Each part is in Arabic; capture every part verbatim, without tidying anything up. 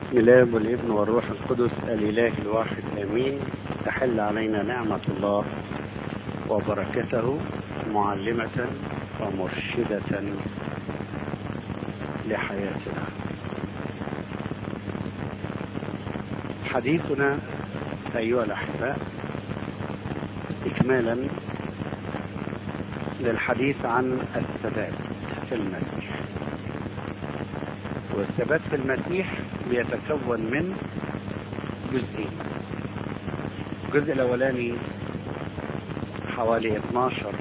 بسم الله والابن والروح القدس الإله الواحد آمين. تحل علينا نعمة الله وبركته معلمة ومرشدة لحياتنا. حديثنا أيها الأحباء إكمالا للحديث عن الثبات في المسيح. والثبات في المسيح بيتكون من جزئين. الجزء الأولاني حوالي اثناشر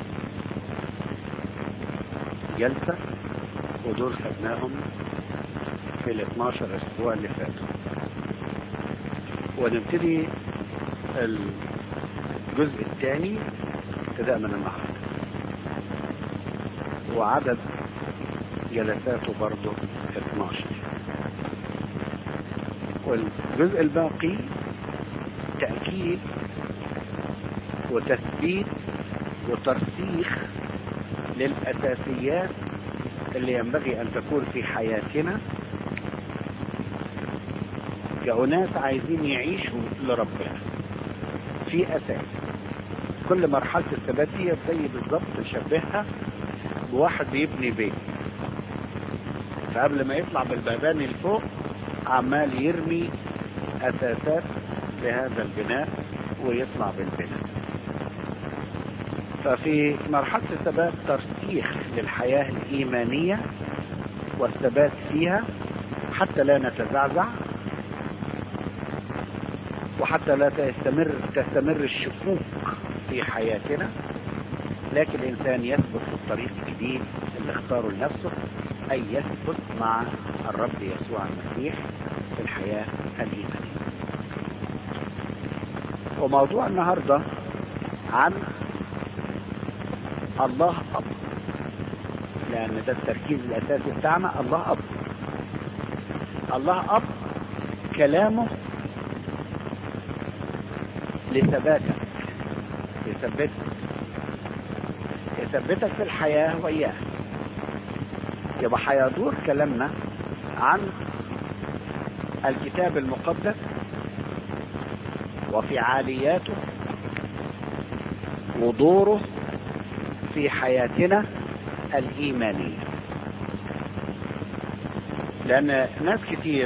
جلسة، ودول خدناهم في ال اثناشر أسبوع اللي فاتوا. ونبتدي الجزء الثاني ابتداء من النهارده، وعدد جلساته برضه اثناشر. والجزء الباقي تأكيد وتثبيت وترسيخ للأساسيات اللي ينبغي أن تكون في حياتنا كأناس عايزين يعيشوا لربنا. في أساس كل مرحلة الثباتية زي بالظبط نشبهها بواحد بيبني بيت، فقبل ما يطلع بالبابان الفوق عمال يرمي أساسات لهذا البناء ويطلع بالبناء. ففي مرحلة الثبات ترسيخ للحياة الإيمانية والثبات فيها حتى لا نتزعزع، وحتى لا تستمر تستمر الشكوك في حياتنا، لكن الإنسان يثبت في الطريق الجديد اللي اختاره لنفسه، أي يثبت مع الرب يسوع المسيح في الحياة الإيمانية. وموضوع النهاردة عن الله أب، لأن ده التركيز الأساسي بتاعنا. الله أب، الله أب كلامه لثباتك، يثبتك يثبتك في الحياة وإياه. يبقى هيدور كلامنا عن الكتاب المقدس وفعالياته ودوره في حياتنا الإيمانية. لأن ناس كتير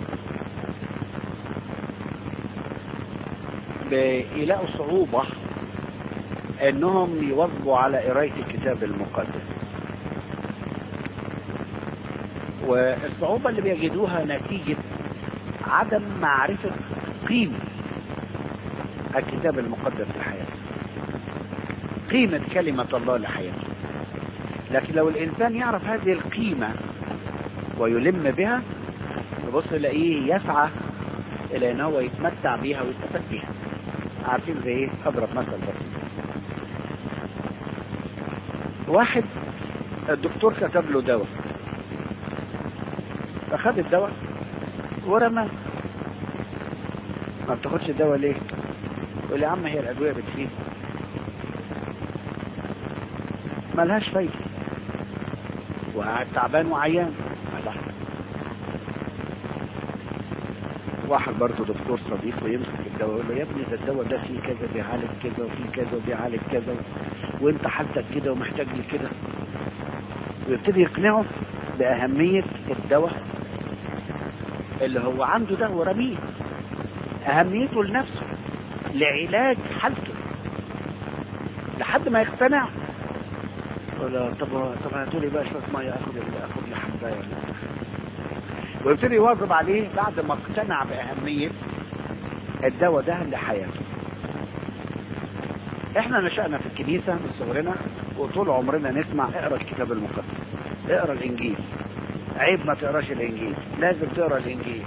بيلاقوا صعوبة انهم يواظبوا على قراية الكتاب المقدس، والصعوبة اللي بيجدوها نتيجة عدم معرفة قيمة الكتاب المقدس لحياته، قيمة كلمة الله لحياته. لكن لو الإنسان يعرف هذه القيمة ويلم بها، تبص يلاقيه يسعى إلى أن هو يتمتع بها ويستفاد بها. عارفين زي ايه؟ أضرب مثل بس. واحد الدكتور كتب له دواء، فخد الدواء ورماه. ما بتاخدش الدواء ليه؟ يقول لي يا عم هي الأدوية بتفيد، ملهاش فايدة، وقاعد تعبان وعيان. واحد برضه دكتور صديقه يمسك الدواء يقول له يا ابني ده الدواء ده فيه كذا بيعالج كذا وفيه كذا وبيعالج كذا، وانت حالتك كده ومحتاج لي كده، ويبتدي يقنعه بأهمية الدواء اللي هو عنده ده ورميه، أهميته لنفسه لعلاج حالته، لحد ما يقتنع. ولا طب طب هاتوا لي بقى شويه ميه اخد اخد لي حبايه، ويبتدي يواظب عليه بعد ما اقتنع بأهمية الدواء ده لحياته. احنا نشأنا في الكنيسة من صغرنا، وطول عمرنا نسمع اقرا الكتاب المقدس، اقرا الانجيل، عيب ما تقراش الانجيل، لازم تقرا الانجيل.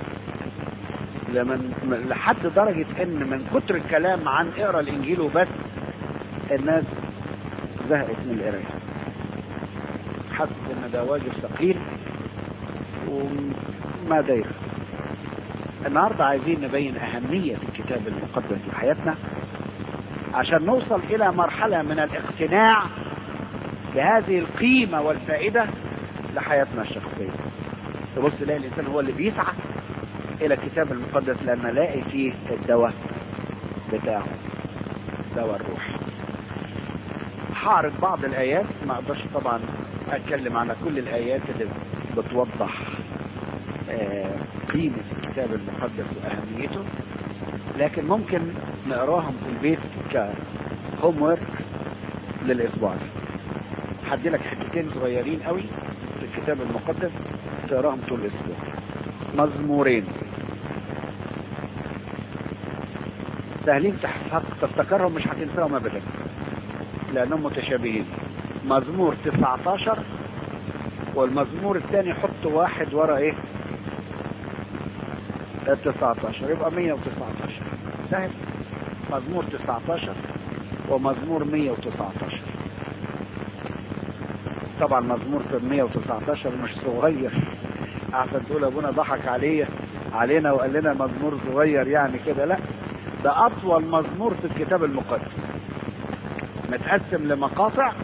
لمن لحد درجة ان من كتر الكلام عن اقرا الانجيل وبس الناس زهقت من القراية، حست ان ده واجب ثقيل وما داير. النهارده عايزين نبين أهمية الكتاب المقدس لحياتنا عشان نوصل إلى مرحلة من الاقتناع بهذه القيمة والفائدة لحياتنا الشخصية. تبص تلاقي الإنسان هو اللي بيسعى الى الكتاب المقدس لان الاقي فيه الدواء بتاعه، دواء الروح. هعرض بعض الايات، ما اقدرش طبعا اتكلم على كل الايات اللي بتوضح آه قيمة الكتاب المقدس واهميته، لكن ممكن نقراهم في البيت كهوم ورك للاسبوع. هدي لك حتتين صغيرين قوي في الكتاب المقدس تقراهم طول الاسبوع. مزمورين سهلين تفتكرهم، مش هتنساهم ابدا لانهم متشابهين. مزمور تسعة عشر والمزمور الثاني حط واحد ورا ايه تسعة عشر، يبقى مية وتسعة عشر. سهل. مزمور تسعة عشر ومزمور مية وتسعة عشر. طبعا مزمور مية وتسعة عشر مش صغير عشان تقول ابونا ضحك عليه علينا وقال لنا مزمور صغير يعني كده، لا، ده اطول مزمور في الكتاب المقدس، متقسم لمقاطع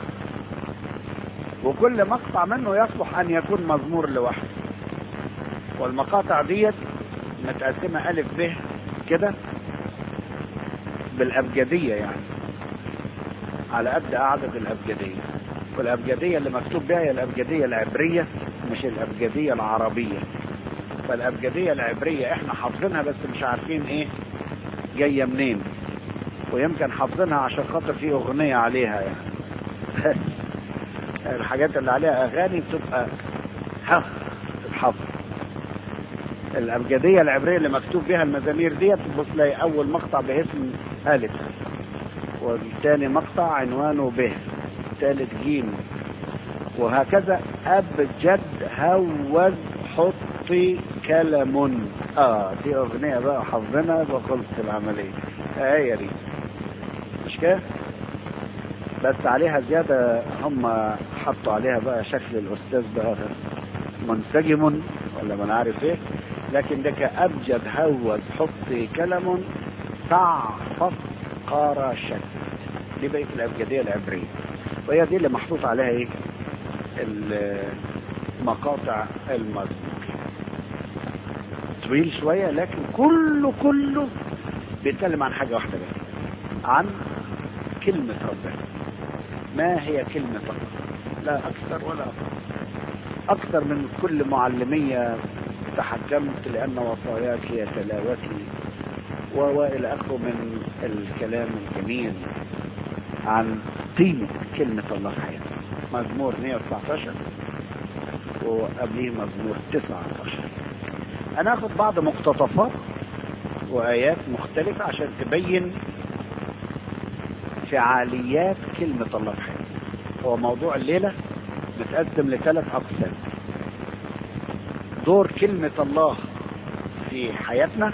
وكل مقطع منه يصلح ان يكون مزمور لوحده، والمقاطع ديت متقسمه الف ب كده بالابجديه، يعني على قد عدد الابجديه، والابجديه اللي مكتوب بها هي الابجديه العبريه مش الابجديه العربيه. فالابجديه العبريه احنا حافظينها بس مش عارفين ايه جايه منين، ويمكن حافظينها عشان خاطر في اغنيه عليها يعني الحاجات اللي عليها اغاني بتبقى ها تتحفظ. الابجديه العبريه اللي مكتوب بها المزامير ديت تبص تلاقي اول مقطع باسم الف، والثاني مقطع عنوانه ب، ثالث جيم، وهكذا. ابجد هوز حطي كلم. اه دي اغنيه بقى حافظينها بخلص العمليه. هي دي مش كده، بس عليها زياده، هم حطوا عليها بقى شكل الاستاذ بقى منسجم ولا ما عارف ايه، لكن ده كأبجد هوز حطي كلم تعفص قرشت. دي بقت الابجديه العبريه، وهي دي اللي محطوط عليها ايه المقاطع المزمور. طويل شويه لكن كله كله بيتكلم عن حاجه واحده بس، عن كلمه ربنا. ما هي كلمه الله؟ لا اكثر ولا اقل. اكثر من كل معلميه تحكمت لان وصاياك هي تلاوتي والى اخره من الكلام الجميل عن قيمه كلمه الله في حياتنا. مزمور مية وتسعة عشر وقبليه مزمور تسعة عشر. انا اخذ بعض مقتطفات وايات مختلفه عشان تبين فعاليات كلمه الله في حياتنا. هو موضوع الليله متقسم لثلاث اقسام: دور كلمه الله في حياتنا،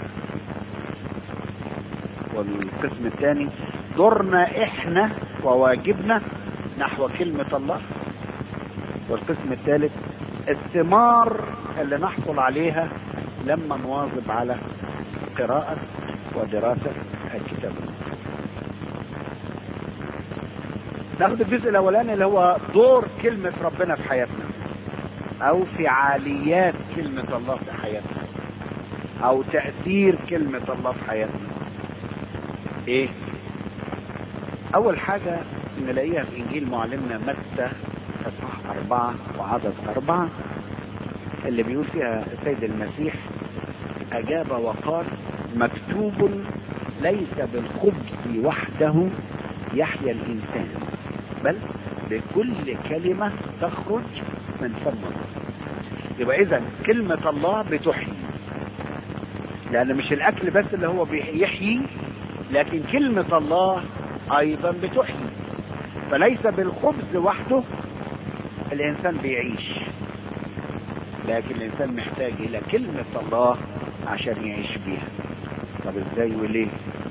والقسم الثاني دورنا احنا وواجبنا نحو كلمه الله، والقسم الثالث الثمار اللي نحصل عليها لما نواظب على قراءة ودراسة الكتاب. ناخد الجزء الاولاني اللي هو دور كلمة ربنا في حياتنا، او فعاليات كلمة الله في حياتنا، او تأثير كلمة الله في حياتنا. ايه اول حاجة نلاقيها في انجيل معلمنا متى اصحاح اربعة وعدد اربعة، اللي بيقول فيها السيد المسيح اجاب وقال: مكتوب ليس بالخبز وحده يحيا الانسان بل بكل كلمة تخرج من فم الله. يبقى اذا كلمة الله بتحيي، لان مش الاكل بس اللي هو بيحيي، لكن كلمة الله ايضا بتحيي. فليس بالخبز وحده الانسان بيعيش، لكن الانسان محتاج الى كلمة الله عشان يعيش بيها. طب ازاي وليه؟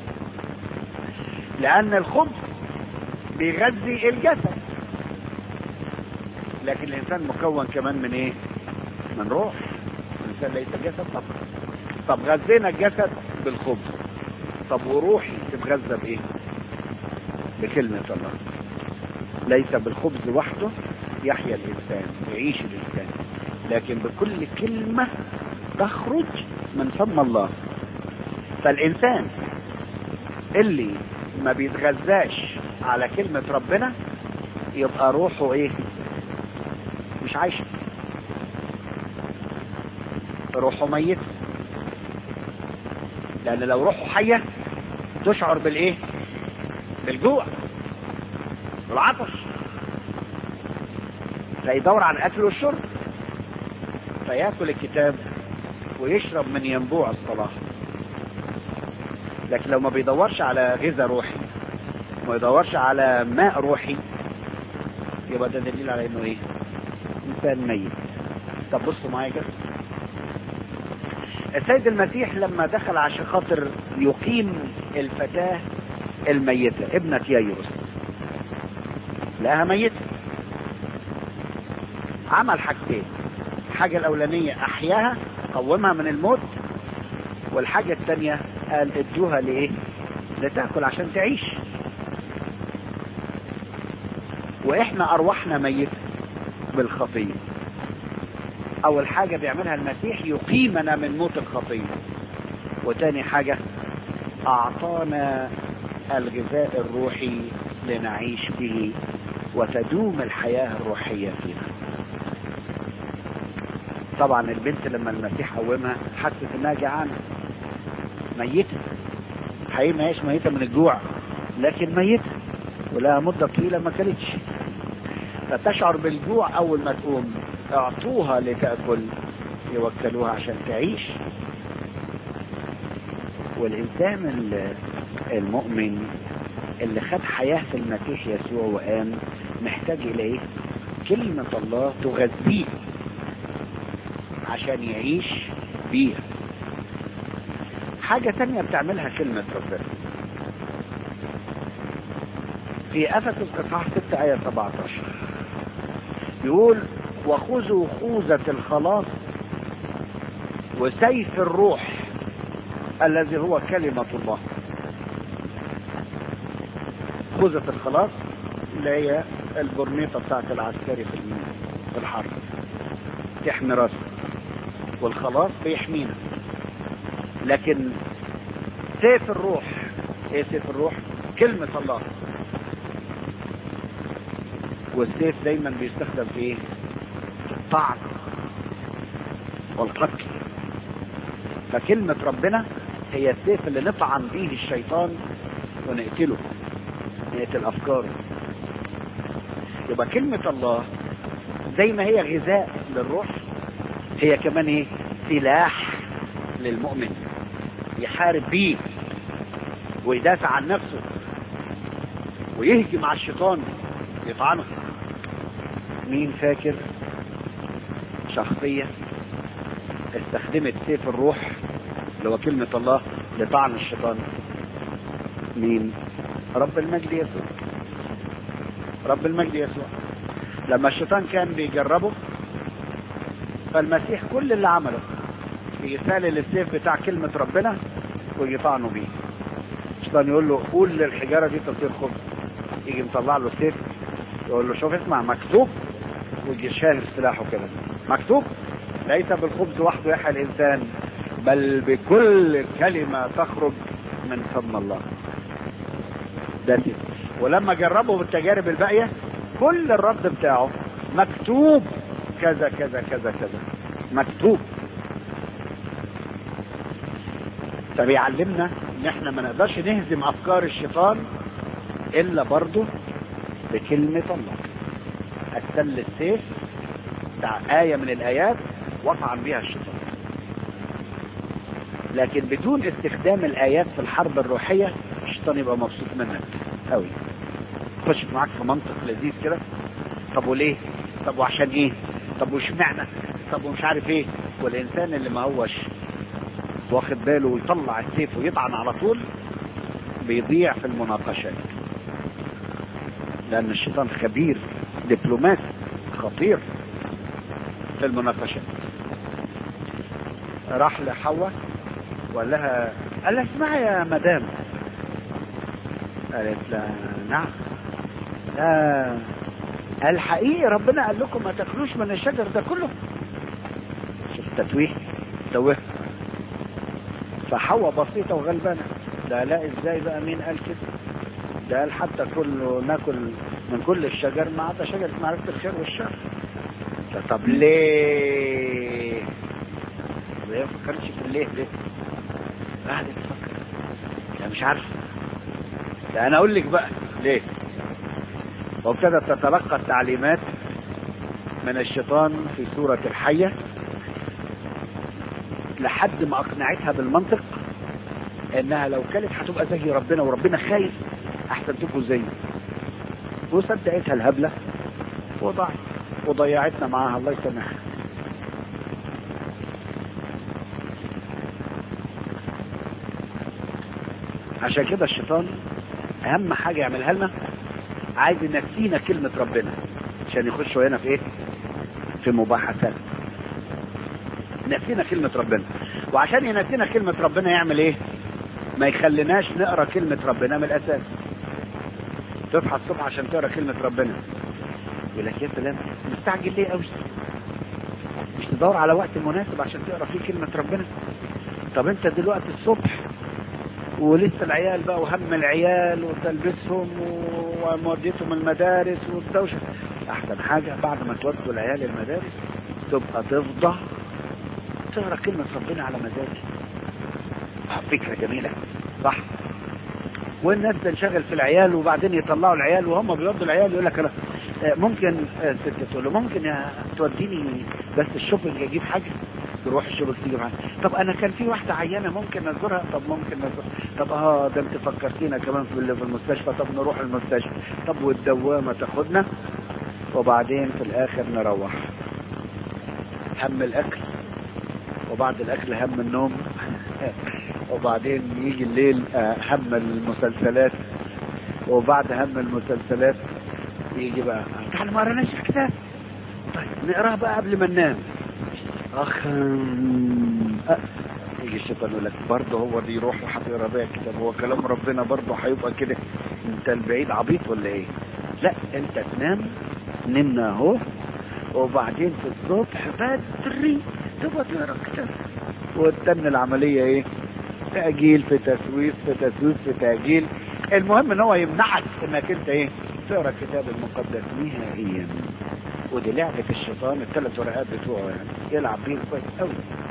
لان الخبز بيغذي الجسد، لكن الانسان مكون كمان من ايه؟ من روح. الانسان ليس جسد فقط. طب غذينا الجسد بالخبز، طب وروحي تتغذى بايه؟ بكلمة الله. ليس بالخبز وحده يحيا الانسان، يعيش الانسان، لكن بكل كلمة تخرج من فم الله. فالإنسان اللي ما بيتغذاش على كلمة ربنا يبقى روحه ايه؟ مش عايشة، روحه ميت. لأن لو روحه حية تشعر بالايه؟ بالجوع والعطش، فيدور على الأكل والشرب، فيأكل الكتاب ويشرب من ينبوع الصلاح. لكن لو ما بيدورش على غذاء روحي، ما يدورش على ماء روحي، يبقى ده دليل على انه ايه؟ انسان ميت. طب بصوا معايا كده، السيد المسيح لما دخل عشان خاطر يقيم الفتاة الميتة ابنة يايروس، لقاها ميتة، عمل حاجتين. الحاجة الأولانية أحياها، قومها من الموت، والحاجة الثانية قال ادوها لإيه؟ لتأكل عشان تعيش. وإحنا أرواحنا ميتة بالخطية. أول حاجة بيعملها المسيح يقيمنا من موت الخطية، وتاني حاجة أعطانا الغذاء الروحي لنعيش به وتدوم الحياة الروحية فينا. طبعا البنت لما المسيح قومها حست انها جعانة ميتة، حقيقي ما هيش ميتة من الجوع لكن ميتة ولها مدة طويلة ما كلتش، فتشعر بالجوع. اول ما تقوم اعطوها لتأكل، يوكلوها عشان تعيش. والإنسان المؤمن اللي خد حياة في المسيح يسوع وقام محتاج إليه كلمة الله تغذيه عشان يعيش بيها. حاجة تانية بتعملها كلمة ربنا في أفسس إصحاح ستة آية سبعة عشر، يقول وخذوا خوذة الخلاص وسيف الروح الذي هو كلمة الله. خوذة الخلاص اللي هي البرنيطة بتاعت العسكري في الحرب تحمي راسه، والخلاص بيحمينا. لكن سيف الروح ايه؟ سيف الروح كلمة الله. والسيف دايما بيستخدم في ايه؟ الطعن والقتل. فكلمة ربنا هي السيف اللي نطعن به الشيطان ونقتله، نقتل افكاره. يبقى كلمة الله زي ما هي غذاء للروح، هي كمان ايه؟ سلاح للمؤمن يحارب بيه ويدافع عن نفسه ويهجم على الشيطان يطعنه. مين فاكر شخصية استخدمت سيف الروح اللي هو كلمة الله لطعن الشيطان؟ مين؟ رب المجد يسوع. رب المجد يسوع لما الشيطان كان بيجربه، فالمسيح كل اللي عمله يسالل السيف بتاع كلمة ربنا ويطعنه بيه. الشيطان يقول له قول للحجارة دي تصير خبز، يجي مطلع له السيف يقول له شوف اسمع مكتوب، ويجي شاهر سلاحه كده مكتوب ليس بالخبز وحده يحيى الإنسان بل بكل كلمة تخرج من فم الله. ده سيف. ولما جربه بالتجارب الباقية كل الرد بتاعه مكتوب كذا كذا كذا كذا مكتوب. فبيعلمنا ان احنا ما نقدرش نهزم افكار الشيطان الا برضه بكلمة الله. استل السيف بتاع آية من الآيات وطعن بيها الشيطان. لكن بدون استخدام الآيات في الحرب الروحية الشيطان يبقى مبسوط منك قوي، خش معاك في منطق لذيذ كده. طب وليه؟ طب وعشان ايه؟ طب وش معنى؟ طب ومش عارف ايه. والإنسان اللي ما هوش واخد باله ويطلع السيف ويطعن على طول بيضيع في المناقشات، لأن الشيطان خبير دبلوماسي خطير في المناقشات. راح لحواء وقال لها قال لها اسمعي يا مدام. قالت لا نعم. آه الحقيقي ربنا قال لكم ما تاكلوش من الشجر ده كله. شوف التتويه توه. فحواء بسيطة وغلبانة. ده لا، ازاي بقى؟ مين قال كده؟ ده قال حتى كل ناكل من كل الشجر ما عدا شجرة معرفة الخير والشر. طب ليه؟ ليه ما فكرتش في ليه؟ ليه؟ قاعد تفكر. لا مش عارف. ده انا اقول لك بقى ليه. وابتدت تتلقى التعليمات من الشيطان في سورة الحية لحد ما اقنعتها بالمنطق انها لو كانت هتبقى زي ربنا، وربنا خايف احسن تبقوا زيه. وصدقتها الهبلة وضاعت وضيعتنا معاها، الله يسامحها. عشان كده الشيطان اهم حاجة يعملها لنا عايز ينسينا كلمة ربنا عشان يخش هنا في ايه؟ في مباحثات. نسينا كلمة ربنا، وعشان ينسينا كلمة ربنا يعمل ايه؟ ما يخليناش نقرا كلمة ربنا من الاساس. تصحى الصبح عشان تقرا كلمة ربنا يقول لك يا سلام مستعجل ليه قوي؟ مش تدور على وقت مناسب عشان تقرا فيه كلمة ربنا؟ طب انت دلوقتي الصبح ولسه العيال بقى وهم العيال وتلبسهم وموديتهم المدارس والدوشه. احسن حاجه بعد ما تودوا العيال المدارس تبقى تفضى تقرا كلمه ربنا على مزاجك. فكره جميله صح؟ والناس تنشغل في العيال وبعدين يطلعوا العيال وهم بيودوا العيال يقول لك ممكن ست تقول له ممكن توديني بس الشوبنج اجيب حاجه. تروح الشغل تيجي معانا. طب انا كان في واحده عيانه ممكن نزورها. طب ممكن نزورها. طب اه ده انت فكرتينا كمان في اللي في المستشفى. طب نروح المستشفى. طب والدوامه تاخدنا وبعدين في الاخر نروح هم الاكل، وبعد الاكل هم النوم وبعدين يجي الليل هم المسلسلات، وبعد هم المسلسلات يجي بقى تعالى ما قريناش الكتاب. طيب نقراه بقى قبل ما ننام. اخ أه. يجي الشيطان يقول لك برضه هو اللي يروح وهتقرا بقى الكتاب، هو كلام ربنا برضه هيبقى كده؟ انت البعيد عبيط ولا ايه؟ لا انت تنام نمنا اهو، وبعدين في الصبح بدري تبقى تقرا الكتاب. وتتم العمليه ايه؟ تاجيل في تسويف في تسويف في تاجيل. المهم ان هو يمنعك انك انت ايه؟ تقرا الكتاب المقدس نهائيا. ودي لعبة الشيطان، الثلاث ورقات بتوعه يعني يلعب بيه كويس قوي.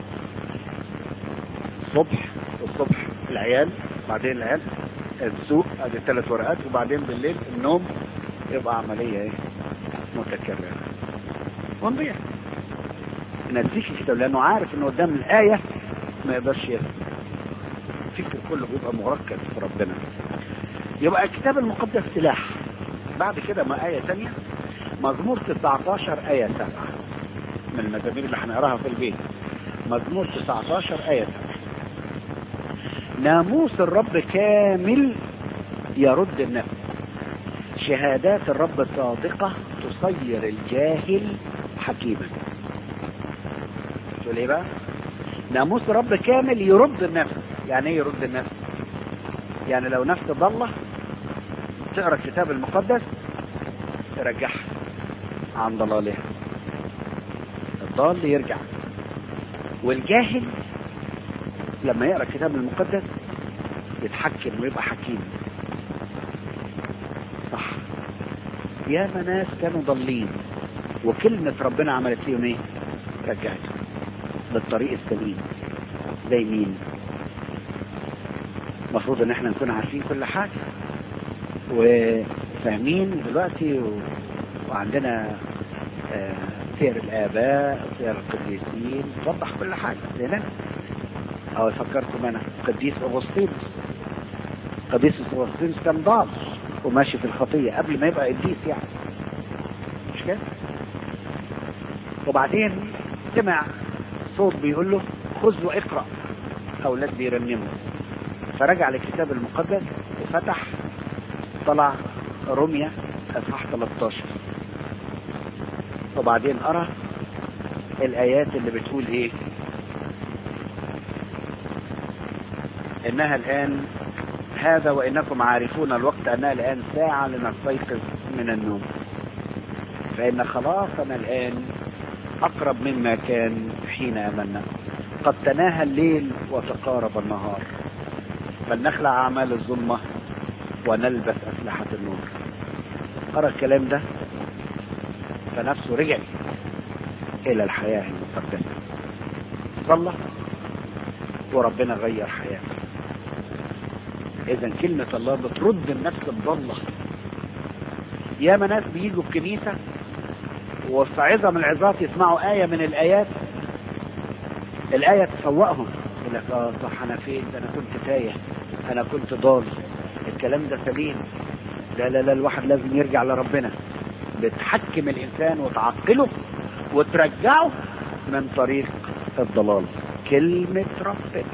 الصبح الصبح العيال، بعدين العيال السوق، ادي الثلاث ورقات، وبعدين بالليل النوم. يبقى عملية ايه؟ متكررة ونضيع. نسيك الكتاب لانه عارف انه قدام الآية ما يقدرش يفهم. الفكر كله بيبقى مركز في ربنا. يبقى الكتاب المقدس سلاح. بعد كده ما آية ثانية، مزمور تسعة عشر آية سبعة من المزامير اللي هنقراها في البيت. مزمور تسعة عشر آية سبعة. ناموس الرب كامل يرد النفس، شهادات الرب الصادقة تصير الجاهل حكيما. تقول ايه بقى؟ ناموس الرب كامل يرد النفس. يعني ايه يرد النفس؟ يعني لو نفس ضالة تقرا الكتاب المقدس ترجعها عن ضلالها. الضال يرجع، والجاهل لما يقرا الكتاب المقدس يتحكم ويبقى حكيم. صح؟ ياما ناس كانوا ضالين وكلمة ربنا عملت فيهم ايه؟ رجعتهم للطريق السليم. زي مين؟ المفروض ان احنا نكون عارفين كل حاجة وفاهمين دلوقتي و... وعندنا آه سير الآباء، سير القديسين، توضح كل حاجة لنا. أو فكرتم أنا قديس أغسطينوس. قديس أغسطينوس كان ضال وماشي في الخطية قبل ما يبقى قديس يعني، مش كده؟ وبعدين سمع صوت بيقول له خذ واقرأ. أولاد بيرنموا، فرجع للكتاب المقدس وفتح طلع روميا اصحاح ثلاثة عشر، وبعدين قرأ الآيات اللي بتقول ايه؟ انها الآن هذا وانكم عارفون الوقت انها الآن ساعة لنستيقظ من النوم، فإن خلاصنا الآن أقرب مما كان حين آمنا. قد تناهى الليل وتقارب النهار، فلنخلع أعمال الظلمة ونلبس أسلحة النور. قرأ الكلام ده فنفسه رجع إلى الحياة المقدسة، صلى وربنا غير حياته. إذا كلمة الله بترد النفس الضالة. ياما ناس بيجوا الكنيسة وفي عظم العظات يسمعوا آية من الآيات، الآية تفوقهم، يقول لك اه صح أنا فين؟ ده أنا كنت تايه، أنا كنت ضال، الكلام ده سليم. لا لا لا، الواحد لازم يرجع لربنا. بتحكم الإنسان وتعقله وترجعه من طريق الضلال، كلمة ربنا.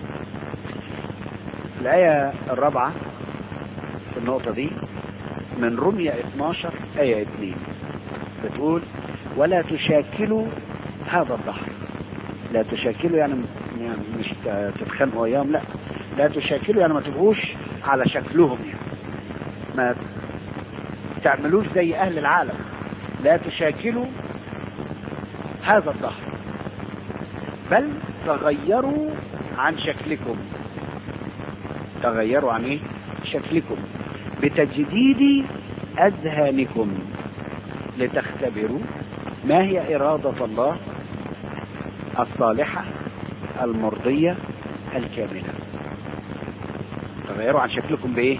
الآية الرابعة في النقطة دي من رمية اثناشر آية اثنين بتقول ولا تشاكلوا هذا الدهر. لا تشاكلوا يعني مش تتخانقوا ايام، لا لا تشاكلوا يعني ما تبقوش على شكلهم، يعني ما تعملوش زي اهل العالم. لا تشاكلوا هذا الدهر بل تغيروا عن شكلكم. تغيروا عن ايه؟ شكلكم بتجديد اذهانكم لتختبروا ما هي إرادة الله الصالحة المرضية الكاملة. تغيروا عن شكلكم بإيه؟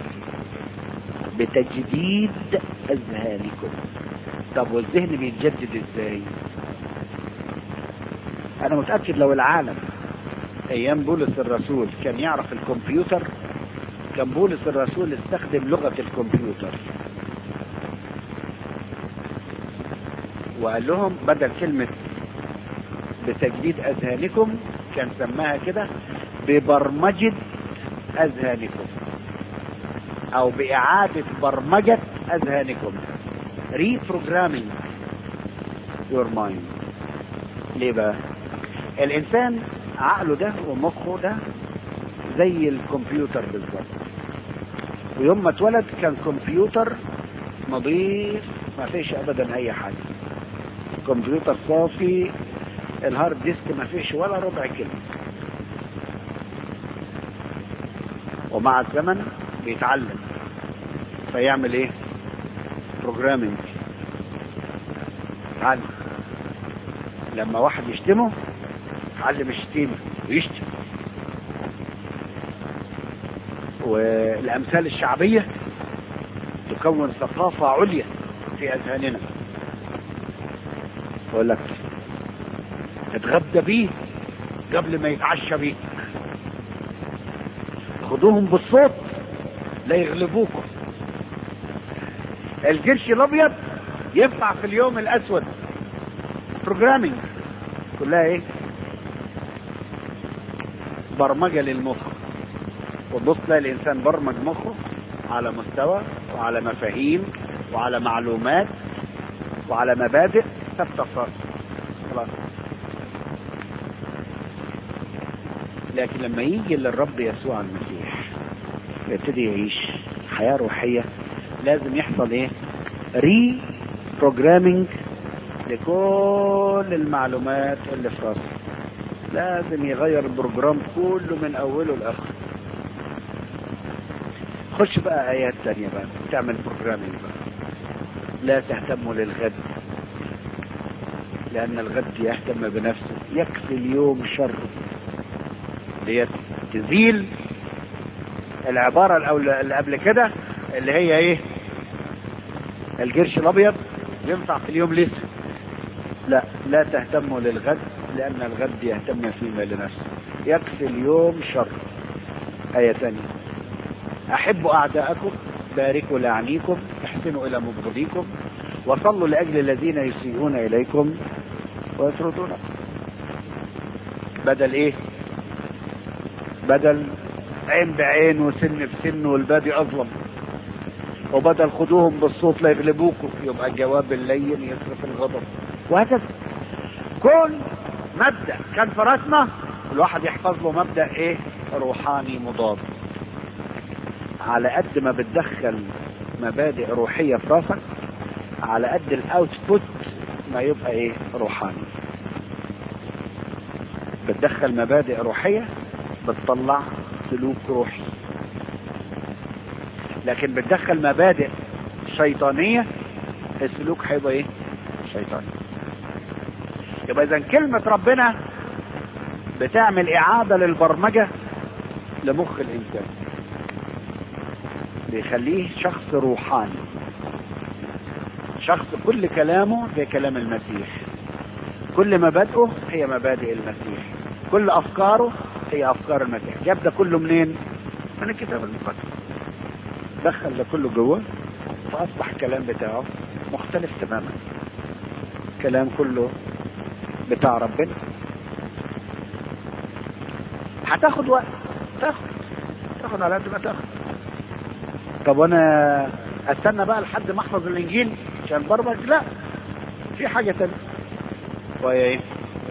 بتجديد أذهانكم. طب والذهن بيتجدد إزاي؟ أنا متأكد لو العالم أيام بولس الرسول كان يعرف الكمبيوتر، كان بولس الرسول استخدم لغة الكمبيوتر وقال لهم بدل كلمة بتجديد أذهانكم كان سماها كده ببرمجة أذهانكم أو بإعادة برمجة أذهانكم، reprogramming your mind. ليه بقى؟ الإنسان عقله ده ومخه ده زي الكمبيوتر بالظبط، ويوم ما اتولد كان كمبيوتر نظيف ما فيش أبدا أي حاجة، كمبيوتر صافي، الهارد ديسك ما فيش ولا ربع كلمة. ومع الزمن بيتعلم فيعمل ايه؟ بروجرامينج. يتعلم لما واحد يشتمه يتعلم الشتيمة ويشتم. والأمثال الشعبية تكون ثقافة عليا في أذهاننا. يقول لك اتغدى بيه قبل ما يتعشى بيه، خدوهم بالصوت لا يغلبوكم. الجرش الابيض ينفع في اليوم الاسود. بروجرامينج كلها ايه؟ برمجه للمخ. وتبص تلاقي الانسان برمج مخه على مستوى وعلى مفاهيم وعلى معلومات وعلى مبادئ ثابته خلاص. لكن لما يجي للرب يسوع المسيح يبتدي يعيش حياة روحية، لازم يحصل ايه؟ ري بروجرامينج لكل المعلومات اللي في راسه. لازم يغير البروجرام كله من اوله لاخره. خش بقى ايات تانية بقى تعمل بروجرامينج بقى. لا تهتموا للغد لان الغد يهتم بنفسه، يكفي اليوم شر. ديت تزيل العبارة اللي قبل كده اللي هي ايه؟ الجرش الابيض ينفع في اليوم الاسود. لا لا تهتموا للغد لان الغد يهتم فيما لنفسه، يكفي اليوم شر. آية ثانية احبوا اعداءكم، باركوا لعنيكم، احسنوا الى مبغضيكم، وصلوا لاجل الذين يسيئون اليكم ويطردونكم. بدل ايه؟ بدل عين بعين وسن بسن والبادي اظلم، وبدل خدوهم بالصوت لا يغلبوكم يبقى الجواب اللين يصرف الغضب. وهكذا كل مبدأ كان في راسنا الواحد يحفظ له مبدأ ايه؟ روحاني مضاد. على قد ما بتدخل مبادئ روحية في راسك على قد الاوتبوت ما يبقى ايه؟ روحاني. بتدخل مبادئ روحية بتطلع سلوك روحي، لكن بتدخل مبادئ شيطانية السلوك هيبقى ايه؟ شيطاني. يبقى اذا كلمة ربنا بتعمل اعادة للبرمجة لمخ الانسان، بيخليه شخص روحاني، شخص كل كلامه زي كلام المسيح، كل مبادئه هي مبادئ المسيح، كل افكاره هي افكار المسيح. جاب ده كله منين؟ من الكتاب المقدس. دخل ده كله جوه فاصبح الكلام بتاعه مختلف تماما، كلام كله بتاع ربنا. هتاخد وقت، تاخد تاخد على قد ما تاخد. طب وانا استنى بقى لحد ما احفظ الانجيل عشان برمج؟ لا، في حاجه تانية. وهي ايه؟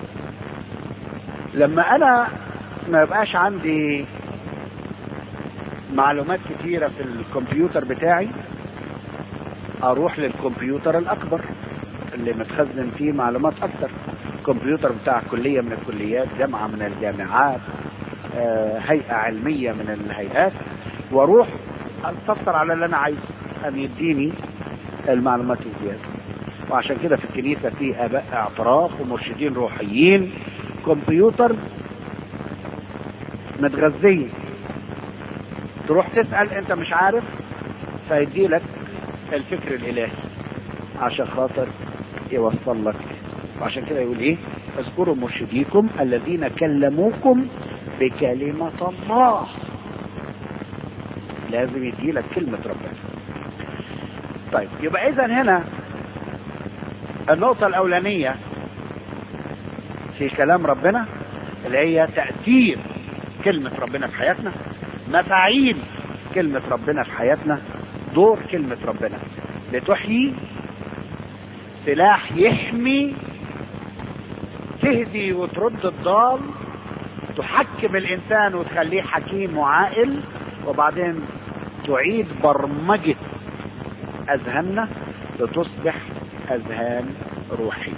لما انا ما يبقاش عندي معلومات كتيره في الكمبيوتر بتاعي، اروح للكمبيوتر الاكبر اللي متخزن فيه معلومات اكتر، الكمبيوتر بتاع كليه من الكليات، جامعه من الجامعات، آه، هيئه علميه من الهيئات، واروح استفسر على اللي انا عايزه ان يديني المعلومات الزياده. وعشان كده في الكنيسه في اباء اعتراف ومرشدين روحيين كمبيوتر متغذيه، تروح تسال انت مش عارف فيدي لك الفكر الالهي عشان خاطر يوصل لك. وعشان كده يقول ايه؟ اذكروا مرشديكم الذين كلموكم بكلمة الله. لازم يدي لك كلمة ربنا. طيب يبقى اذا هنا النقطة الاولانية في كلام ربنا اللي هي تأثير كلمة ربنا في حياتنا، مفاعيل كلمة ربنا في حياتنا، دور كلمة ربنا لتحيي، سلاح يحمي، تهدي وترد الضال، تحكم الانسان وتخليه حكيم وعاقل، وبعدين تعيد برمجة اذهاننا لتصبح اذهان روحية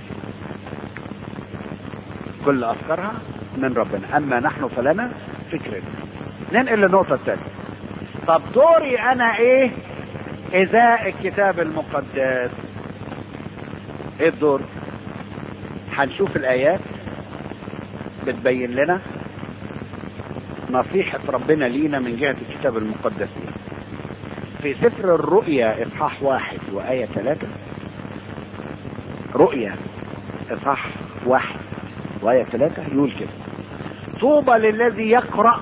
كل افكارها من ربنا. اما نحن فلنا فكرنا. ننقل للنقطة الثانية. طب دوري انا ايه ازاء الكتاب المقدس؟ ايه الدور؟ هنشوف الايات بتبين لنا نصيحة ربنا لينا من جهة الكتاب المقدس. في سفر الرؤيا اصحاح واحد وآية ثلاثة، رؤيا اصحاح واحد وآية ثلاثة يقول كده: طوبى للذي يقرأ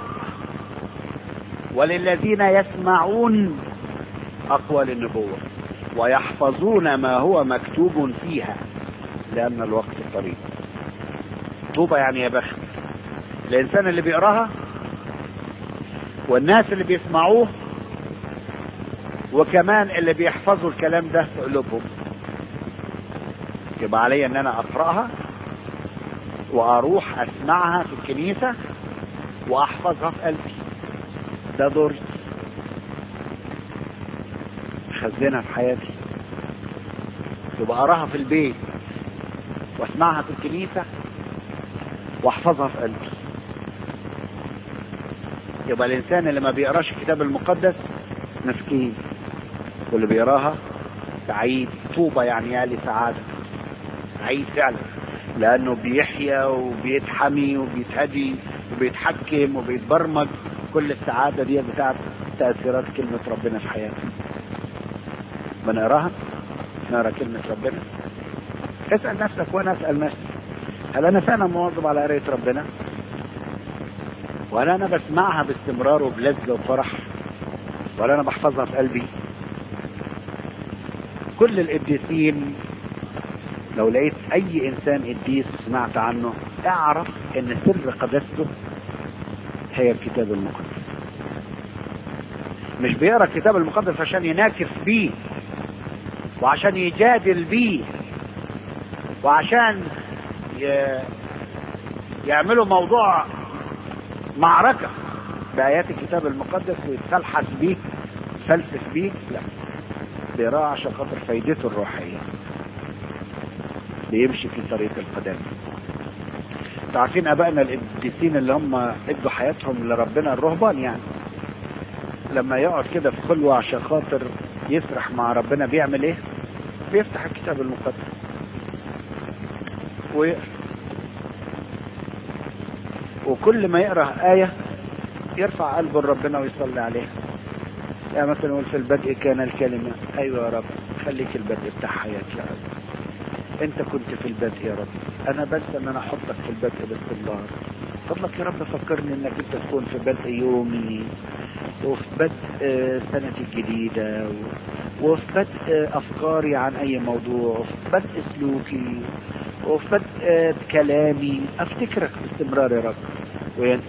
وللذين يسمعون أقوال النبوة ويحفظون ما هو مكتوب فيها لأن الوقت قريب. طوبى يعني يا بخت الإنسان اللي بيقراها والناس اللي بيسمعوه وكمان اللي بيحفظوا الكلام ده في قلوبهم. يبقى علي ان انا اقراها واروح اسمعها في الكنيسة واحفظها في قلبي. ده دوري، اخزنها في حياتي. يبقى اقراها في البيت واسمعها في الكنيسة واحفظها في قلبي. يبقى الانسان اللي ما بيقراش الكتاب المقدس مسكين، واللي بيقراها سعيد. طوبى يعني يا لي سعادة، سعيد فعلا، لانه بيحيا وبيتحمي وبيتهدي وبيتحكم وبيتبرمج. كل السعادة دي بتاعت تأثيرات كلمة ربنا في حياتي. بنقراها، نقرا كلمة ربنا. اسأل نفسك وانا اسأل نفسي، هل انا فعلا مواظب على قراية ربنا؟ ولا انا بسمعها باستمرار وبلذة وفرح؟ ولا انا بحفظها في قلبي؟ كل القديسين لو لقيت اي انسان قديس سمعت عنه اعرف ان سر قداسته هي الكتاب المقدس. مش بيقرا الكتاب المقدس عشان يناكف بيه وعشان يجادل بيه وعشان ي... يعملوا موضوع معركة بآيات الكتاب المقدس ويتفلحس بيه يتفلسف بيه. لا، بيقراه عشان خاطر فايدته الروحية، بيمشي في طريق القدام. عارفين ابائنا القديسين اللي هم ادوا حياتهم لربنا، الرهبان يعني، لما يقعد كده في خلوه عشان خاطر يسرح مع ربنا بيعمل ايه؟ بيفتح الكتاب المقدس ويقرا، وكل ما يقرا آية يرفع قلبه لربنا ويصلي عليها. يعني مثلا يقول في البدء كان الكلمة، ايوه يا رب خليك البدء بتاع حياتي يا رب، انت كنت في البدء يا رب، انا بنسى ان انا احطك في البدء باستمرار، فضلك يا رب فكرني انك انت تكون في بدء يومي، وفي بدء سنتي الجديدة، وفي بدء افكاري عن اي موضوع، وفي بدء سلوكي، وفي بدء كلامي، افتكرك باستمرار يا رب. وينت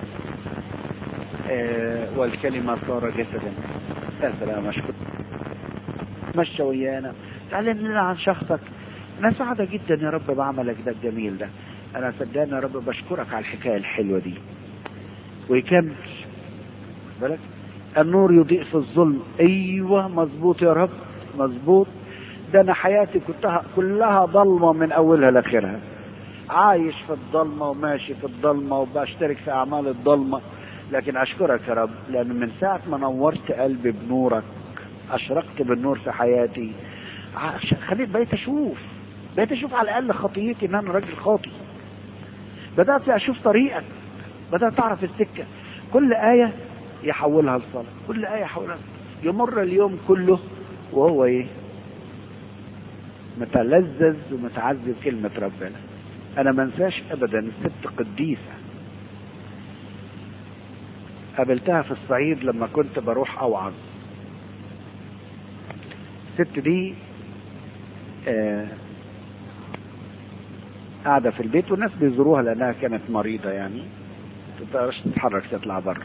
آه والكلمة صار جسدا. يا سلام، اشكر مشى ويانا، تعلن لنا عن شخصك. انا سعيدة جدا يا رب بعملك ده الجميل ده. انا صدقني يا رب بشكرك على الحكاية الحلوة دي. ويكمل بالك، النور يضيء في الظلم. ايوه مظبوط يا رب، مظبوط. ده انا حياتي كنتها كلها ضلمة من اولها لاخرها، عايش في الضلمة وماشي في الضلمة وبشترك في اعمال الضلمة. لكن اشكرك يا رب، لان من ساعة ما نورت قلبي بنورك، اشرقت بالنور في حياتي، خليت بقيت اشوف بقيت اشوف على الاقل خطيتي، ان انا راجل خاطي. بدأت اشوف طريقك، بدأت اعرف السكة. كل آية يحولها لصلاة، كل آية يحولها، يمر اليوم كله وهو ايه؟ متلذذ ومتعذب كلمة ربنا. انا ما انساش ابدا ست قديسة قابلتها في الصعيد لما كنت بروح اوعظ. الست دي آه قاعدة في البيت والناس بيزوروها لانها كانت مريضة، يعني تقدرش تتحرك تطلع بره.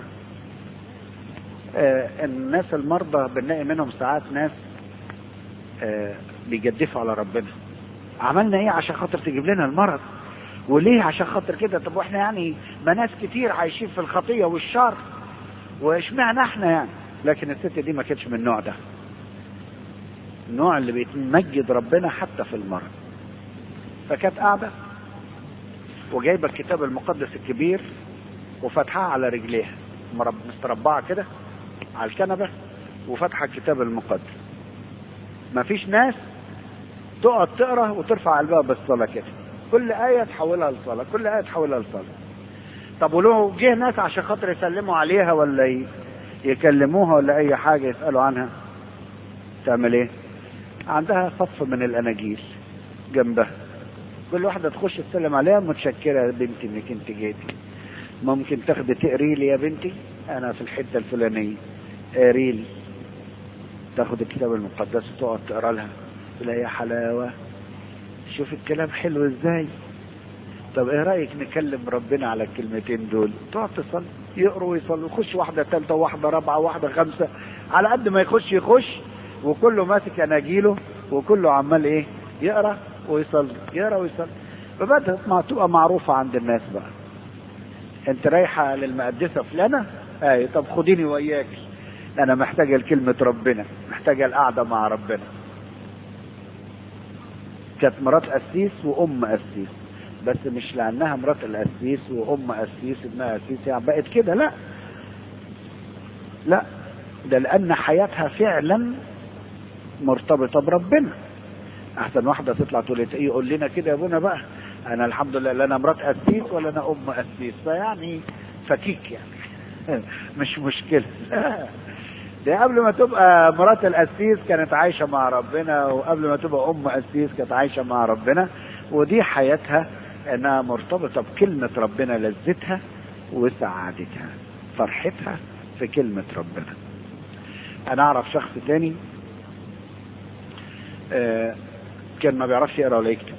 آه الناس المرضى بنلاقي منهم ساعات ناس آه بيجدفوا على ربنا، عملنا ايه عشان خاطر تجيب لنا المرض؟ وليه عشان خاطر كده؟ طب واحنا يعني ما ناس كتير عايشين في الخطية والشر، واشمعنى احنا يعني؟ لكن الست دي ما كانتش من النوع ده، النوع اللي بيتمجد ربنا حتى في المرض. فكانت قاعدة وجايبة الكتاب المقدس الكبير وفتحها على رجليها، مستربعة كده على الكنبة وفتحة الكتاب المقدس. مفيش ناس تقعد تقرا وترفع قلبها بالصلاة كده، كل آية تحولها لصلاة، كل آية تحولها لصلاة. طب ولو جه ناس عشان خاطر يسلموا عليها ولا يكلموها ولا أي حاجة يسألوا عنها، تعمل إيه؟ عندها صف من الأناجيل جنبها، كل واحدة تخش تسلم عليها، متشكرة يا بنتي إنك أنت جيتي، ممكن تاخدي تقري لي يا بنتي، أنا في الحتة الفلانية قري لي. تاخد الكتاب المقدس وتقعد تقرا لها، تلاقي يا حلاوة، شوف الكلام حلو ازاي. طب ايه رأيك نكلم ربنا على الكلمتين دول؟ تقعد تصلي، يقروا ويصلوا، يخش واحدة ثالثة واحدة رابعة واحدة خمسة، على قد ما يخش يخش، وكله ماسك اناجيله وكله عمال ايه؟ يقرا ويصلي، يقرا ويصلي. فبدأت ما تبقى معروفة عند الناس بقى. انت رايحة للمقدسة فلانة؟ اي طب خديني وياكي، انا محتاجة لكلمة ربنا، محتاجة القعدة مع ربنا. كانت مرات قسيس وام قسيس، بس مش لانها مرات القسيس وام قسيس ابنها قسيس يعني بقت كده، لا لا، ده لان حياتها فعلا مرتبطة بربنا. احسن واحدة تطلع تقول ايه، يقول لنا كده يا ابونا بقى، انا الحمد لله لا انا مرات قسيس ولا انا ام قسيس، فيعني فكيك يعني مش مشكلة. ده قبل ما تبقى مرات القسيس كانت عايشة مع ربنا، وقبل ما تبقى ام قسيس كانت عايشة مع ربنا، ودي حياتها انها مرتبطة بكلمة ربنا، لذتها وسعادتها، فرحتها في كلمة ربنا. انا اعرف شخص تاني آه كان ما بيعرفش يقرأ ولا يكتب،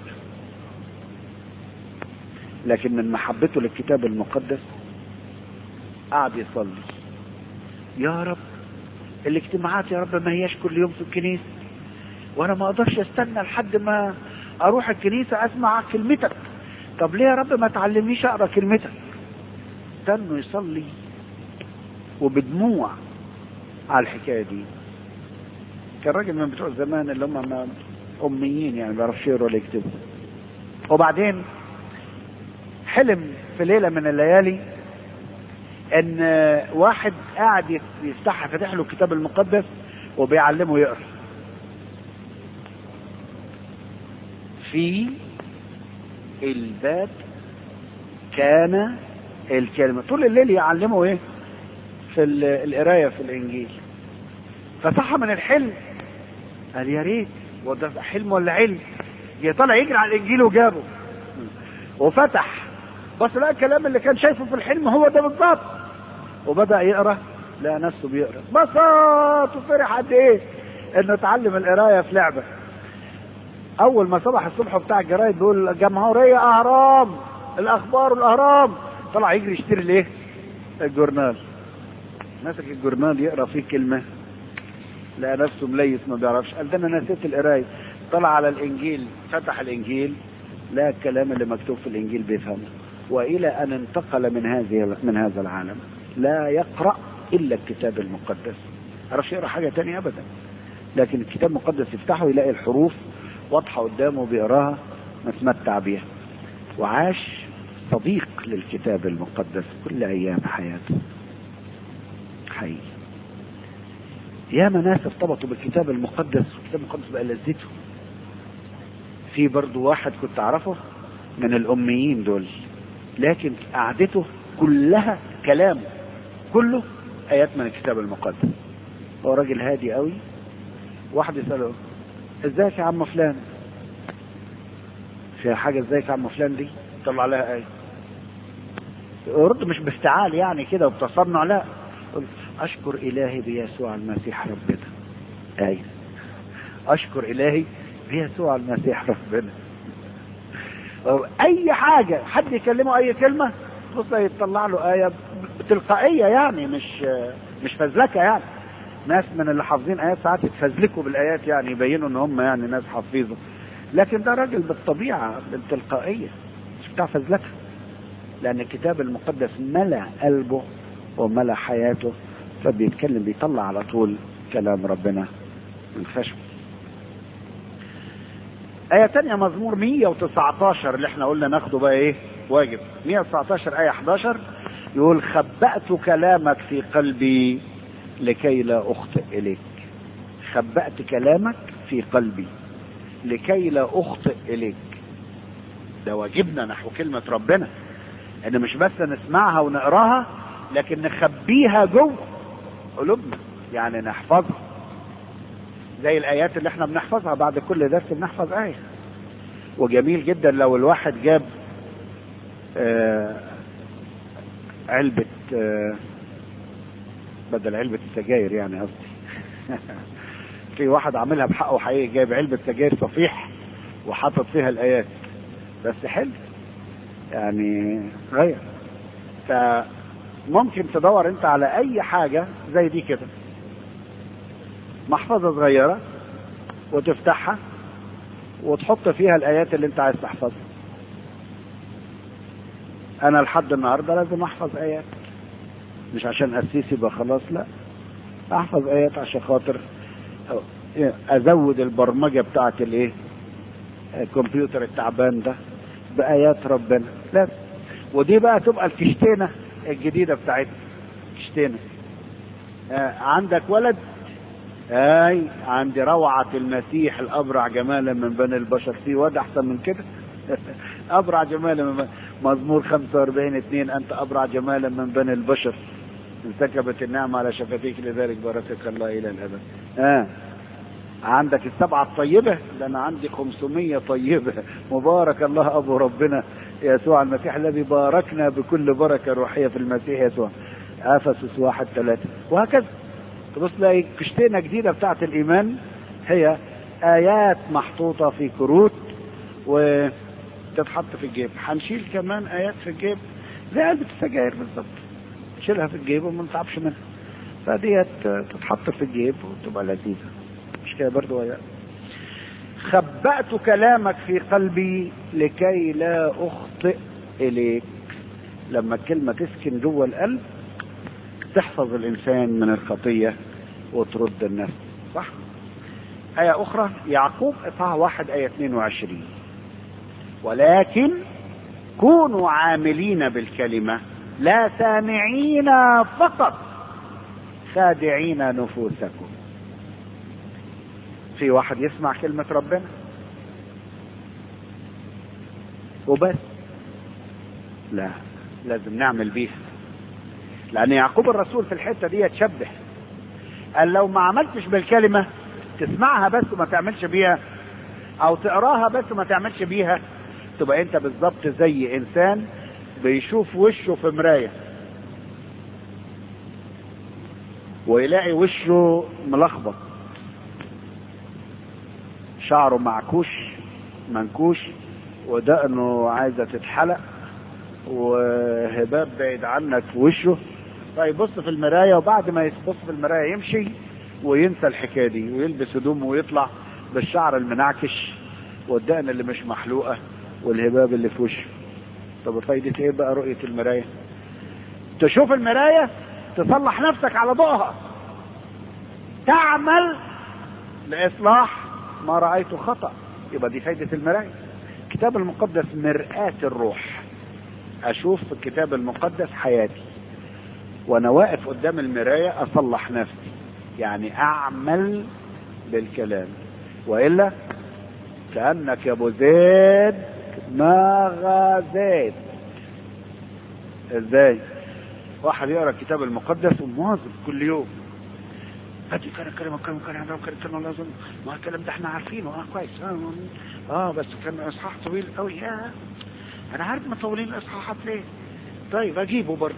لكن من محبته للكتاب المقدس قعد يصلي، يا رب الاجتماعات يا رب ما هياش كل يوم في الكنيسة، وانا ما اقدرش استنى لحد ما اروح الكنيسة اسمع كلمتك، طب ليه يا رب ما تعلمنيش اقرا كلمتك؟ استنوا يصلي وبدموع على الحكاية دي. كان راجل من بتوع زمان اللي هم اميين يعني ما بيعرفش يقروا ولا يكتبوا. وبعدين حلم في ليلة من الليالي ان واحد قاعد يفتح فتح له الكتاب المقدس وبيعلمه يقرأ. في الباب كان الكلمة، طول الليل يعلمه ايه في القراية في الانجيل. فصحى من الحلم قال يا ريت وده حلم ولا علم، طلع يجري على الانجيل وجابه وفتح بس لقى الكلام اللي كان شايفه في الحلم هو ده بالظبط، وبدأ يقرأ لقى نفسه بيقرأ بساط وفرح قد ايه انه اتعلم القراية في لعبة. اول ما صبح الصبح بتاع الجرايد بيقول جمهورية اهرام الاخبار والاهرام، طلع يجري يشتري الايه الجورنال، ماسك الجورنال يقرأ فيه كلمة لقى نفسه مليس ما بيعرفش، قال ده انا نسيت القراية. طلع على الانجيل فتح الانجيل لا الكلام اللي مكتوب في الانجيل بيفهمه، والى ان انتقل من هذه من هذا العالم لا يقرأ الا الكتاب المقدس، عرفش يقرأ حاجة تانية ابدا، لكن الكتاب المقدس يفتحه يلاقي الحروف واضحة قدامه بيقراها متمتع بيها، وعاش صديق للكتاب المقدس كل ايام حياته. حقيقي ياما ناس ارتبطوا بالكتاب المقدس والكتاب المقدس بقى لذته. في برضو واحد كنت اعرفه من الاميين دول، لكن قعدته كلها كلام كله ايات من الكتاب المقدس. هو راجل هادي قوي، واحد يسأله ازيك يا عم فلان، فيها حاجة ازيك يا عم فلان دي طلع لها ايه، يرد مش بافتعال يعني كده وبتصنع، لا اشكر الهي بيسوع المسيح ربنا، ايه اشكر الهي بيسوع المسيح ربنا. اي حاجة حد يكلمه اي كلمة بص يطلع له آية تلقائية، يعني مش مش فزلكة. يعني ناس من اللي حافظين آيات ساعات يتفزلكوا بالآيات يعني يبينوا ان هم يعني ناس حافظة، لكن ده راجل بالطبيعة بالتلقائية مش بتاع فزلكة، لأن الكتاب المقدس ملأ قلبه وملأ حياته، فبيتكلم بيطلع على طول كلام ربنا من خشمه. آية تانية مزمور مية وتسعتاشر اللي احنا قلنا ناخده بقى ايه واجب، مية وتسعتاشر آية حداشر يقول خبأت كلامك في قلبي لكي لا أخطئ إليك. خبأت كلامك في قلبي لكي لا أخطئ إليك. ده واجبنا نحو كلمة ربنا، ان مش بس نسمعها ونقراها لكن نخبيها جوه قلوبنا، يعني نحفظها زي الآيات اللي احنا بنحفظها بعد كل درس بنحفظ آية. وجميل جدا لو الواحد جاب آه علبة آه بدل علبة السجاير يعني قصدي في واحد عاملها بحقه حقيقي، جايب علبة سجاير صفيح وحاطط فيها الآيات بس حلو يعني غير. فممكن تدور انت على اي حاجة زي دي كده محفظة صغيرة وتفتحها وتحط فيها الايات اللي انت عايز تحفظها. انا لحد النهاردة لازم احفظ ايات، مش عشان اسيس يبقى خلاص، لا احفظ ايات عشان خاطر ازود البرمجة بتاعت الايه الكمبيوتر التعبان ده بآيات ربنا. لا ودي بقى تبقى الكشتينة الجديدة بتاعتنا. كشتينة آه عندك ولد، اي عندي روعة المسيح الأبرع جمالا من بني البشر، في واد أحسن من كده أبرع جمالا من مزمور خمسة وأربعين اتنين أنت أبرع جمالا من بني البشر انسكبت النعمة على شفتيك لذلك باركك الله إلى الأبد. آه عندك السبعة الطيبة، ده أنا عندي خمسمية طيبة. مبارك الله أبو ربنا يسوع المسيح الذي باركنا بكل بركة روحية في المسيح يسوع. أفسس واحد ثلاثة وهكذا. تبص تلاقي كشتينة جديدة بتاعت الإيمان هي آيات محطوطة في كروت وتتحط في الجيب. هنشيل كمان آيات في الجيب زي علبة السجاير بالظبط، تشيلها في الجيب وما نتعبش منها، فديت تتحط في الجيب وتبقى لذيذة مش كده برضو ويا. خبأت كلامك في قلبي لكي لا أخطئ إليك. لما الكلمة تسكن جوه القلب تحفظ الإنسان من الخطية وترد النفس. صح؟ آية أخرى يعقوب إصحاح واحد آية اثنين وعشرين ولكن كونوا عاملين بالكلمة لا سامعين فقط خادعين نفوسكم. في واحد يسمع كلمة ربنا وبس؟ لا، لازم نعمل بيها. لأن يعقوب الرسول في الحتة دي يتشبه، قال لو ما عملتش بالكلمة، تسمعها بس وما تعملش بيها، أو تقراها بس وما تعملش بيها، تبقى أنت بالظبط زي إنسان بيشوف وشه في مراية ويلاقي وشه ملخبط، شعره معكوش منكوش، ودقنه عايزة تتحلق، وهباب بعيد عنك في وشه، فيبص في المراية، وبعد ما يبص في المراية يمشي وينسى الحكاية دي، ويلبس هدومه ويطلع بالشعر المنعكش والدقن اللي مش محلوقة والهباب اللي في وشه. طب فايدة ايه بقى رؤية المراية؟ تشوف المراية تصلح نفسك على ضوءها، تعمل لإصلاح ما رأيته خطأ، يبقى دي فايدة المراية. الكتاب المقدس مرآة الروح. اشوف في الكتاب المقدس حياتي وانا واقف قدام المراية، اصلح نفسي، يعني اعمل بالكلام، والا كأنك يا ابو زيد ما غازيت. ازاي واحد يقرا الكتاب المقدس ومواظب كل يوم، هاتي كلام كلام كلام كلام كلام كلام لازم، ما الكلام ده احنا عارفينه، اه كويس، اه, آه بس كان اصحاح طويل قوي، يا انا عارف مطولين الاصحاحات ليه، طيب اجيبه برضه،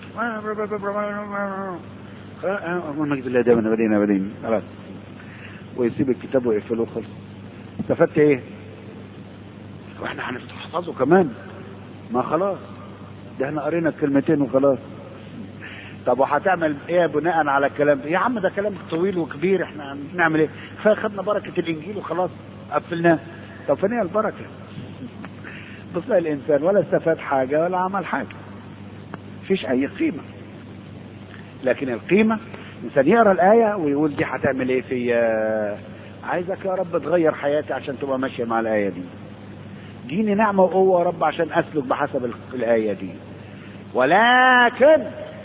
المجد لله دائما ابدين ابدين، خلاص، ويسيب الكتاب ويقفله خلص. استفدت ايه؟ واحنا هنحفظه كمان؟ ما خلاص، ده احنا قرينا الكلمتين وخلاص. طب وهتعمل ايه بناء على الكلام ده؟ يا عم ده كلام طويل وكبير، احنا نعمل ايه؟ فاخدنا بركة الانجيل وخلاص قفلناه. طب فين هي البركة؟ بص الانسان ولا استفاد حاجة ولا عمل حاجة، مفيش اي قيمة. لكن القيمة الانسان يقرا الاية ويقول دي هتعمل ايه فيا؟ عايزك يا رب تغير حياتي عشان تبقى ماشية مع الاية دي، ديني نعمة وقوة يا رب عشان اسلك بحسب الاية دي. ولكن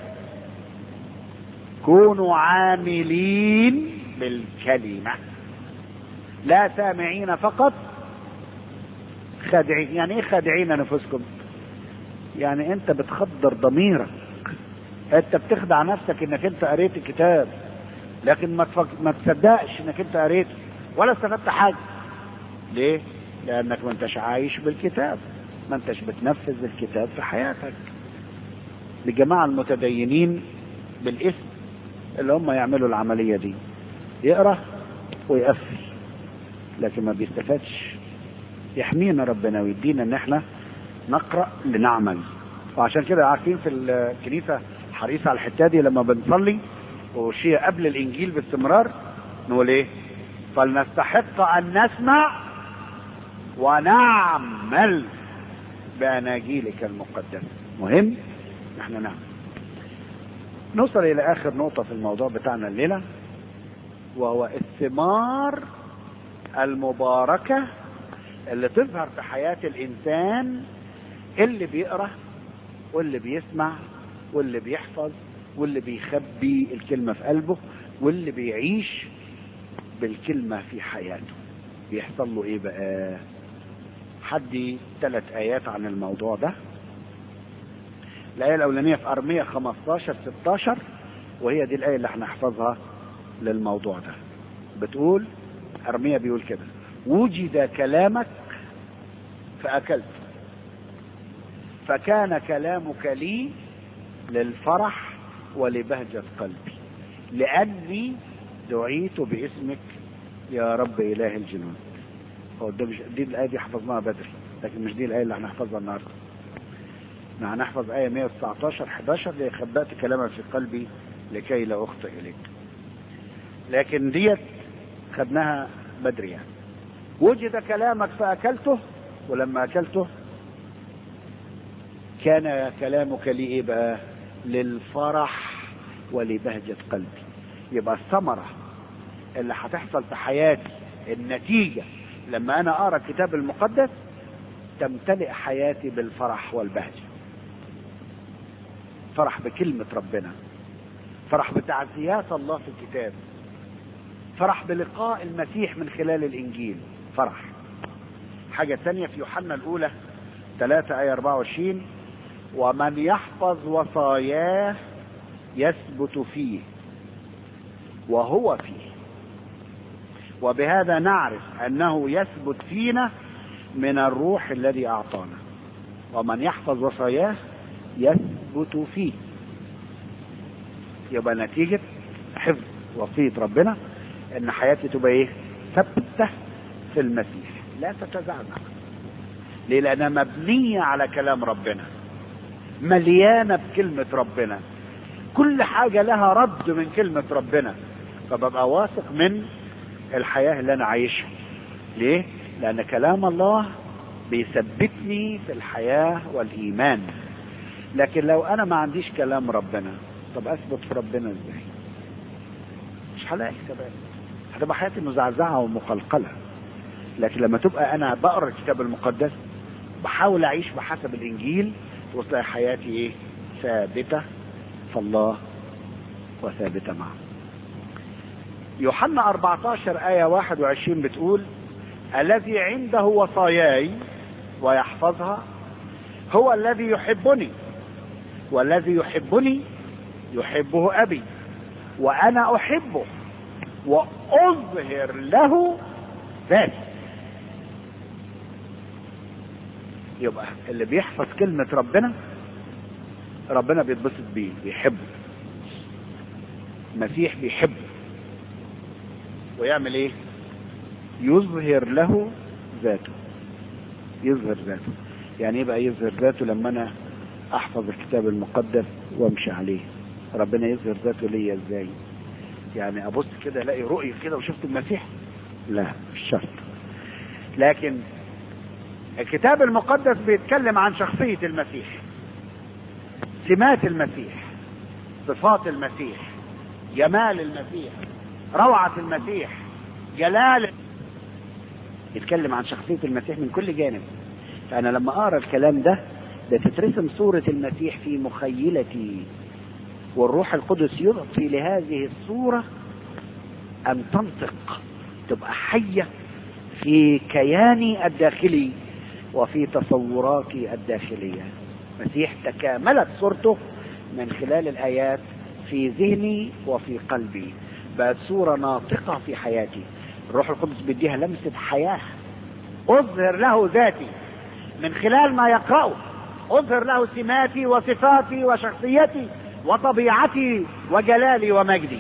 كونوا عاملين بالكلمة لا سامعين فقط خادعين. يعني ايه خادعين نفوسكم؟ يعني انت بتخدر ضميرك، انت بتخدع نفسك انك انت قريت الكتاب، لكن ما تفك... ما تصدقش انك انت قريت ولا استفدت حاجة. ليه؟ لانك ما انتش عايش بالكتاب، ما انتش بتنفذ الكتاب في حياتك. الجماعة المتدينين بالاسم اللي هم يعملوا العملية دي، يقرأ ويقفل لكن ما بيستفادش. يحمينا ربنا ويدينا ان احنا نقرأ لنعمل. وعشان كده عارفين في الكنيسة حريصة على الحتة دي، لما بنصلي وشيء قبل الانجيل باستمرار نقول ايه؟ فلنستحق ان نسمع ونعمل باناجيلك المقدسة. مهم احنا نعمل. نوصل الى اخر نقطة في الموضوع بتاعنا الليلة، وهو الثمار المباركة اللي تظهر في حياة الانسان اللي بيقرأ واللي بيسمع واللي بيحفظ واللي بيخبي الكلمة في قلبه واللي بيعيش بالكلمة في حياته. بيحصل له ايه بقى؟ حدي ثلاث ايات عن الموضوع ده. الآية الأولانية في أرمية خمستاشر ستاشر، وهي دي الآية اللي هنحفظها للموضوع ده. بتقول أرمية بيقول كده: وجد كلامك فأكلت، فكان كلامك لي للفرح ولبهجة قلبي، لأني دعيت باسمك يا رب إله الجنود. هو ده مش دي الآية دي حفظناها بدري، لكن مش دي الآية اللي هنحفظها النهارده. احنا هنحفظ آية مية وتسعتاشر حداشر اللي خبأت كلامك في قلبي لكي لا أخطئ إليك. لكن ديت خدناها بدري. يعني وجد كلامك فأكلته، ولما أكلته كان كلامك لي إيه بقى؟ للفرح ولبهجة قلبي. يبقى الثمرة اللي هتحصل في حياتي، النتيجة لما أنا أقرأ الكتاب المقدس، تمتلئ حياتي بالفرح والبهجة. فرح بكلمة ربنا، فرح بتعزيات الله في الكتاب، فرح بلقاء المسيح من خلال الإنجيل، فرح. حاجة تانية في يوحنا الأولى ثلاثة آية أربعة وعشرين: ومن يحفظ وصاياه يثبت فيه وهو فيه، وبهذا نعرف أنه يثبت فينا من الروح الذي أعطانا. ومن يحفظ وصاياه يثبت فيه. يبقى نتيجة حفظ وصية ربنا ان حياتي تبقى ايه؟ ثابتة في المسيح، لا تتزعزع. ليه؟ لانها مبنية على كلام ربنا، مليانة بكلمة ربنا، كل حاجة لها رد من كلمة ربنا، فببقى واثق من الحياة اللي انا عايشها. ليه؟ لان كلام الله بيثبتني في الحياة والايمان. لكن لو انا ما عنديش كلام ربنا، طب اثبت في ربنا ازاي؟ مش هلاقي ثبات، هتبقى حياتي مزعزعة ومقلقلة. لكن لما تبقى انا بقرا الكتاب المقدس، بحاول اعيش بحسب الانجيل، توصل حياتي ايه؟ ثابتة في الله وثابتة معه. يوحنا أربعة عشر آية واحد وعشرين بتقول: الذي عنده وصاياي ويحفظها هو الذي يحبني، والذي يحبني يحبه أبي، وأنا أحبه وأظهر له ذاتي. يبقى اللي بيحفظ كلمة ربنا، ربنا بيتبسط بيه، بيحبه. المسيح بيحبه ويعمل ايه؟ يظهر له ذاته. يظهر ذاته يعني ايه بقى يظهر ذاته؟ لما انا احفظ الكتاب المقدس وامشي عليه، ربنا يظهر ذاته ليا ازاي؟ يعني ابص كده الاقي رؤية كده وشفت المسيح؟ لا، مش شرط. لكن الكتاب المقدس بيتكلم عن شخصية المسيح، سمات المسيح، صفات المسيح، جمال المسيح، روعة المسيح، جلال. يتكلم عن شخصية المسيح من كل جانب. فأنا لما أقرأ الكلام ده بتترسم صورة المسيح في مخيلتي، والروح القدس يعطي لهذه الصورة أن تنطق، تبقى حية في كياني الداخلي وفي تصوراتي الداخلية. المسيح تكاملت صورته من خلال الآيات في ذهني وفي قلبي، بقت صورة ناطقة في حياتي. الروح القدس بيديها لمسة حياة. أظهر له ذاتي من خلال ما يقرأه، أظهر له سماتي وصفاتي وشخصيتي وطبيعتي وجلالي ومجدي.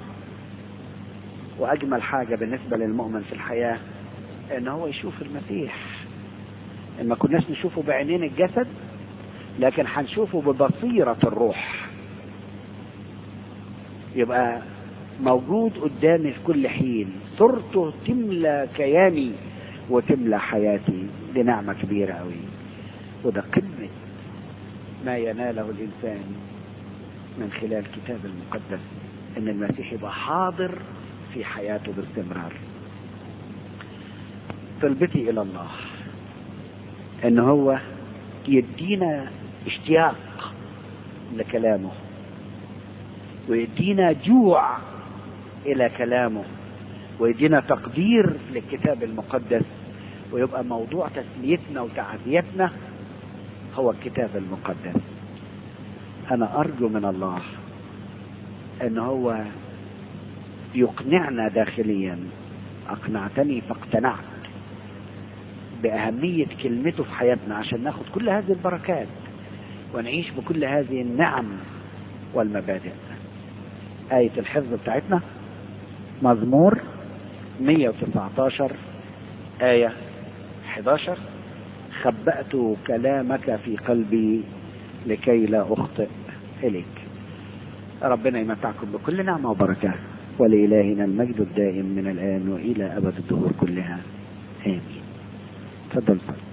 وأجمل حاجة بالنسبة للمؤمن في الحياة إن هو يشوف المسيح. إن ما كناش نشوفه بعينين الجسد، لكن هنشوفه ببصيرة الروح، يبقى موجود قدامي في كل حين. صورته تملى كياني وتملى حياتي. دي نعمة كبيرة قوي، وده قمة ما يناله الإنسان من خلال الكتاب المقدس، إن المسيح يبقى حاضر في حياته باستمرار. طلبتي إلى الله إن هو يدينا اشتياق لكلامه، ويدينا جوع إلى كلامه، ويدينا تقدير للكتاب المقدس، ويبقى موضوع تسليتنا وتعزيتنا هو الكتاب المقدس. أنا أرجو من الله أن هو يقنعنا داخليا. أقنعتني فاقتنعت بأهمية كلمته في حياتنا، عشان ناخد كل هذه البركات ونعيش بكل هذه النعم والمبادئ. آية الحفظ بتاعتنا مزمور مئة وتسعة عشر آية أحد عشر: خبأت كلامك في قلبي لكي لا أخطئ إليك. ربنا يمتعكم بكل نعمة وبركة، ولإلهنا المجد الدائم من الآن وإلى أبد الدهور كلها، آمين. تفضل.